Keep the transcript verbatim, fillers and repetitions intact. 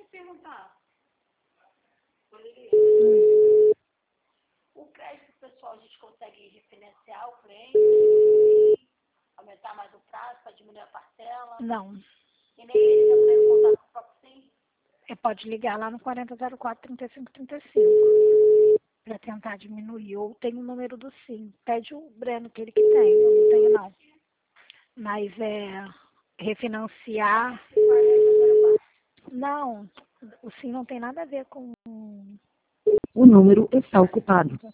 perguntar. Hum. O crédito pessoal, a gente consegue refinanciar o cliente, aumentar mais o prazo para diminuir a parcela? Não. E nem ele não tem contato com o próprio Sim? Você pode ligar lá no quarenta zero quatro, trinta e cinco trinta e cinco para tentar diminuir. Ou tem o número do Sim. Pede o Breno, que ele que tem. Eu não tenho, não. Mas é refinanciar. Não, o Sim não tem nada a ver com. O número está ocupado.